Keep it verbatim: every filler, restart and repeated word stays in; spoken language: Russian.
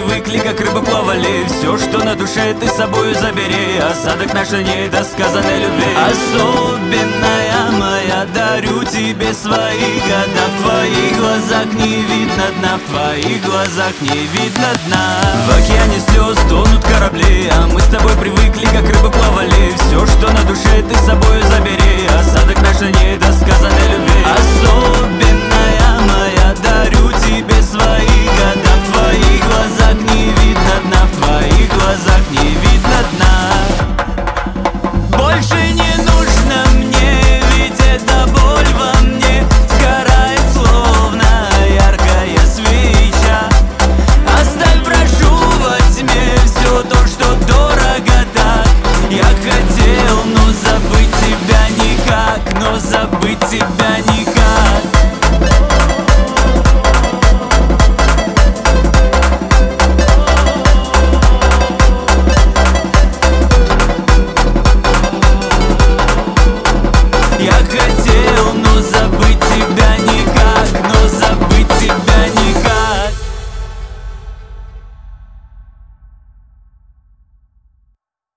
привыкли, как рыбы плавали. Все, что на душе, ты с собою забери. Осадок нашей недосказанной любви. Особенная моя, дарю тебе свои года. В твоих глазах не видно дна, в твоих глазах не видно дна. В океане слез тонут корабли, а мы с тобой привыкли, как рыбы плавали. Все, что на душе, ты с собою забери. Осадок нашей недосказанной любви. Особенная моя, дарю тебе свои года. В твоих глазах